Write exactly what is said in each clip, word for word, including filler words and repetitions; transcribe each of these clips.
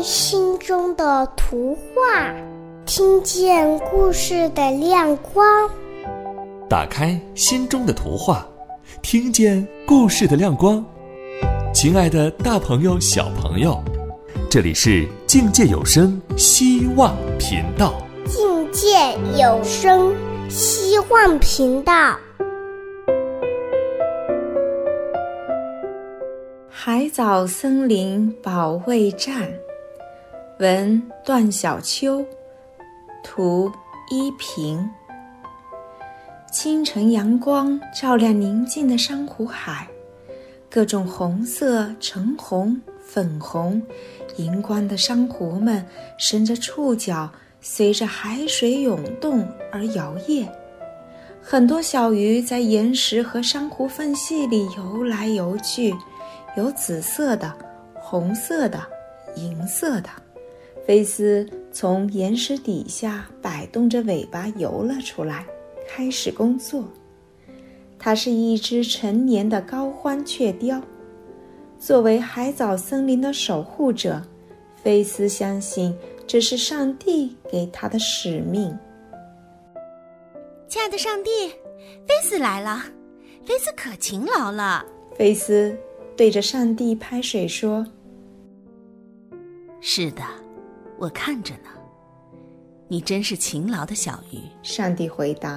开心中的图画，听见故事的亮光。 打开心中的图画，听见故事的亮光。亲爱的大朋友小朋友，这里是境界有声希望频道。 境界有声希望频道。 海藻森林保卫战，文段小秋，图依萍。清晨阳光照亮宁静的珊瑚海，各种红色、橙红、粉红、荧光的珊瑚们伸着触角，随着海水涌动而摇曳。很多小鱼在岩石和珊瑚缝隙里游来游去，有紫色的、红色的、银色的。菲斯从岩石底下摆动着尾巴游了出来，开始工作。它是一只成年的高欢雀雕。作为海藻森林的守护者，菲斯相信这是上帝给他的使命。 亲爱的上帝，菲斯来了，菲斯可勤劳了。 菲斯对着上帝拍水说： 是的，我看着呢，你真是勤劳的小鱼。 上帝回答。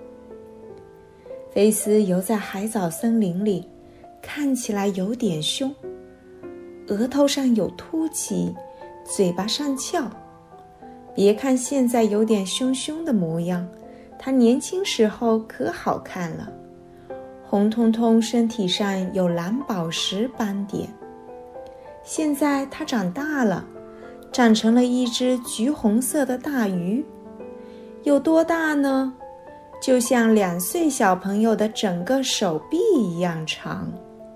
菲斯游在海藻森林里，看起来有点凶，额头上有凸起，嘴巴上翘。别看现在有点凶凶的模样，他年轻时候可好看了，红彤彤身体上有蓝宝石斑点。现在他长大了，长成了一只橘红色的大鱼。有多大呢？就像两岁小朋友的整个手臂一样长。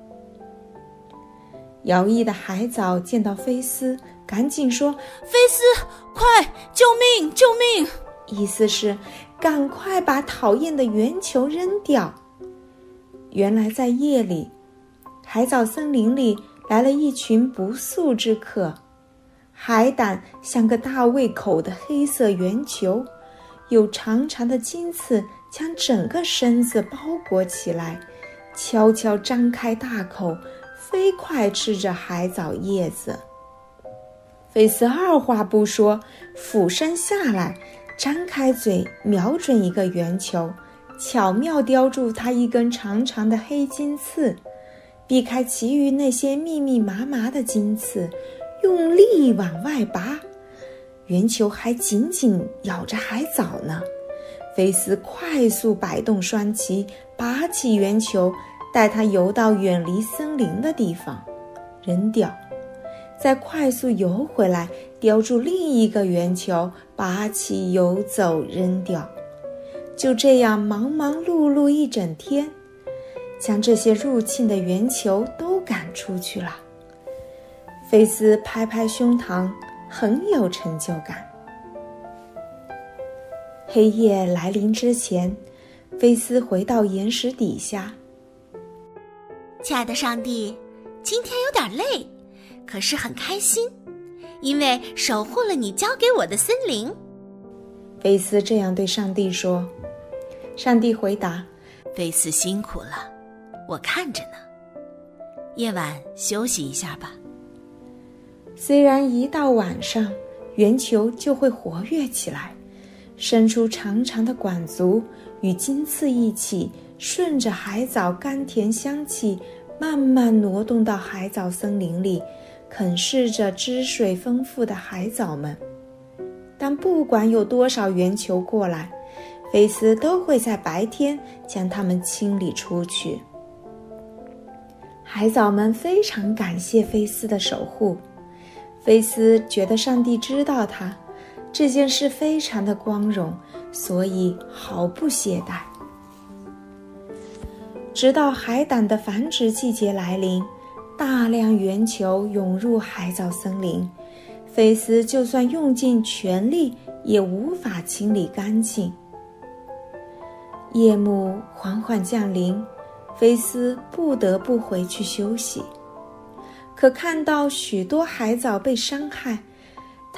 摇曳的海藻见到菲斯，赶紧说： 菲斯，快，救命，救命！ 意思是赶快把讨厌的圆球扔掉。原来在夜里，海藻森林里来了一群不速之客。海胆像个大胃口的黑色圆球，有长长的尖刺将整个身子包裹起来，悄悄张开大口，飞快吃着海藻叶子。菲斯二话不说，俯身下来，张开嘴瞄准一个圆球，巧妙叼住它一根长长的黑尖刺，避开其余那些密密麻麻的尖刺，用力往外拔。圆球还紧紧咬着海藻呢。菲斯快速摆动双鳍，拔起圆球，带它游到远离森林的地方，扔掉。再快速游回来，叼住另一个圆球，拔起游走，扔掉。就这样忙忙碌碌一整天，将这些入侵的圆球都赶出去了。菲斯拍拍胸膛，很有成就感。黑夜来临之前，菲斯回到岩石底下。 亲爱的上帝，今天有点累，可是很开心，因为守护了你交给我的森林。 菲斯这样对上帝说。上帝回答： 菲斯辛苦了，我看着呢，夜晚休息一下吧。 虽然一到晚上，圆球就会活跃起来，伸出长长的管足，与尖刺一起，顺着海藻甘甜香气，慢慢挪动到海藻森林里，啃噬着汁水丰富的海藻们。但不管有多少圆球过来，菲斯都会在白天将它们清理出去。海藻们非常感谢菲斯的守护。菲斯觉得上帝知道他这件事非常的光荣，所以毫不懈怠。直到海胆的繁殖季节来临，大量圆球涌入海藻森林，菲斯就算用尽全力也无法清理干净。夜幕缓缓降临，菲斯不得不回去休息。可看到许多海藻被伤害，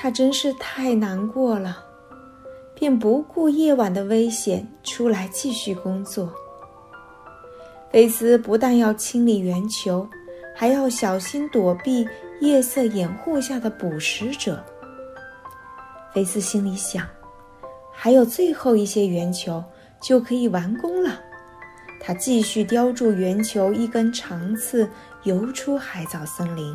他真是太难过了，便不顾夜晚的危险，出来继续工作。菲斯不但要清理圆球，还要小心躲避夜色掩护下的捕食者。菲斯心里想，还有最后一些圆球就可以完工了。他继续叼住圆球一根长刺，游出海藻森林。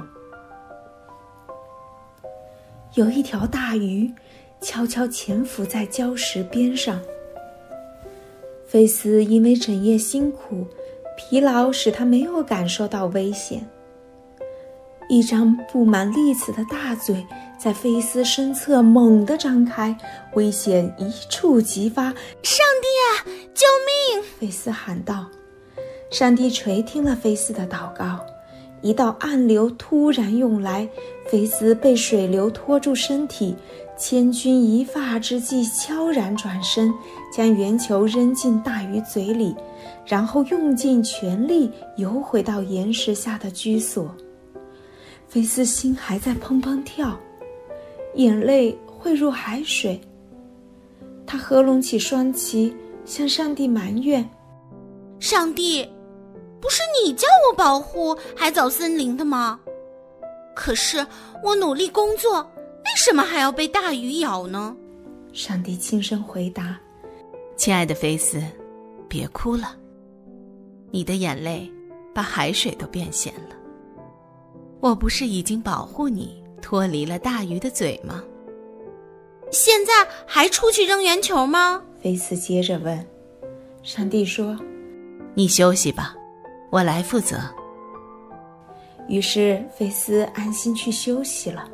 有一条大鱼悄悄潜伏在礁石边上。菲斯因为整夜辛苦，疲劳使他没有感受到危险。一张布满利刺的大嘴在菲斯身侧猛地张开，危险一触即发。 上帝啊，救命！ 菲斯喊道。上帝垂听了菲斯的祷告，一道暗流突然涌来，菲斯被水流拖住身体，千钧一发之际悄然转身，将圆球扔进大鱼嘴里，然后用尽全力游回到岩石下的居所。菲斯心还在砰砰跳，眼泪汇入海水。他合拢起双旗，向上帝埋怨： 上帝，不是你叫我保护海藻森林的吗？可是我努力工作，为什么还要被大鱼咬呢？ 上帝轻声回答： 亲爱的菲斯，别哭了，你的眼泪把海水都变咸了。我不是已经保护你脱离了大鱼的嘴吗？ 现在还出去扔圆球吗？ 菲斯接着问。上帝说： 你休息吧，我来负责。 于是菲斯安心去休息了。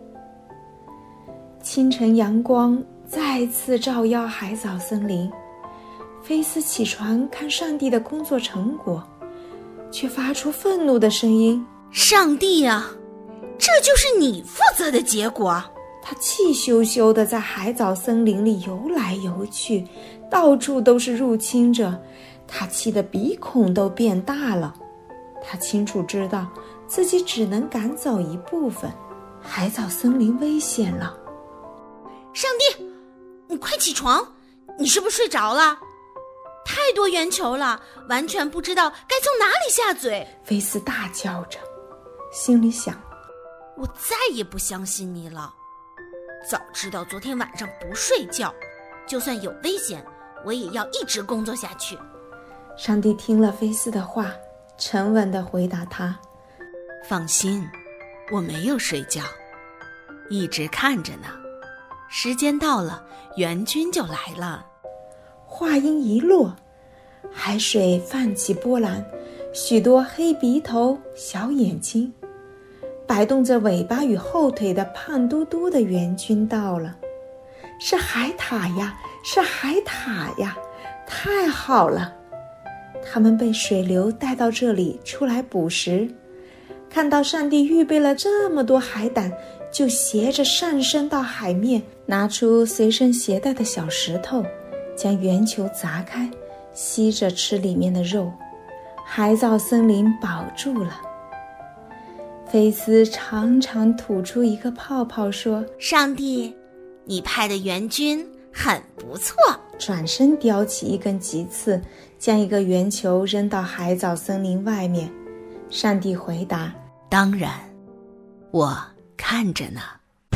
清晨阳光再次照耀海藻森林，菲斯起床看上帝的工作成果，却发出愤怒的声音： 上帝啊，这就是你负责的结果！ 他气咻咻地在海藻森林里游来游去，到处都是入侵者，他气得鼻孔都变大了。他清楚知道自己只能赶走一部分，海藻森林危险了。 上帝，你快起床，你是不是睡着了？太多圆球了，完全不知道该从哪里下嘴。 菲斯大叫着，心里想： 我再也不相信你了。早知道昨天晚上不睡觉，就算有危险，我也要一直工作下去。 上帝听了菲斯的话，沉稳地回答他： 放心，我没有睡觉，一直看着呢。时间到了，援军就来了。 话音一落，海水泛起波澜，许多黑鼻头、小眼睛，摆动着尾巴与后腿的胖嘟嘟的援军到了。是海獭呀，是海獭呀，太好了！他们被水流带到这里出来捕食，看到上帝预备了这么多海胆，就斜着上升到海面，拿出随身携带的小石头，将圆球砸开，吸着吃里面的肉。海藻森林保住了。菲斯长长吐出一个泡泡说： 上帝，你派的援军很不错。 转身叼起一根棘刺，将一个圆球扔到海藻森林外面。上帝回答： 当然，我看着呢。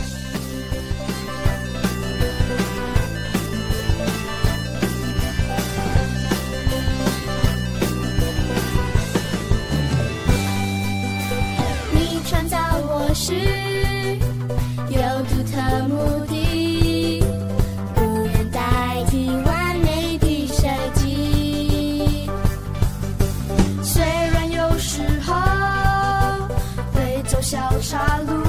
你创造我时有独特目的，不能代替完美的设计。虽然有时候会走小岔路，